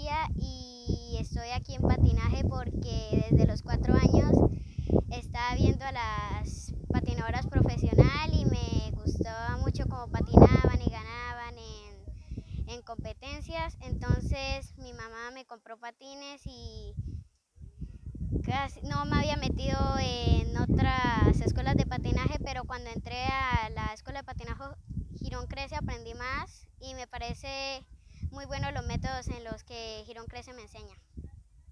Sofía y estoy aquí en patinaje porque desde los 4 años estaba viendo a las patinadoras profesional y me gustaba mucho cómo patinaban y ganaban en competencias. Entonces mi mamá me compró patines y casi no me había metido en otras escuelas de patinaje, pero cuando entré a la escuela de patinaje Girón Crece aprendí más y me parece muy bueno los métodos en los que Girón Crece me enseña.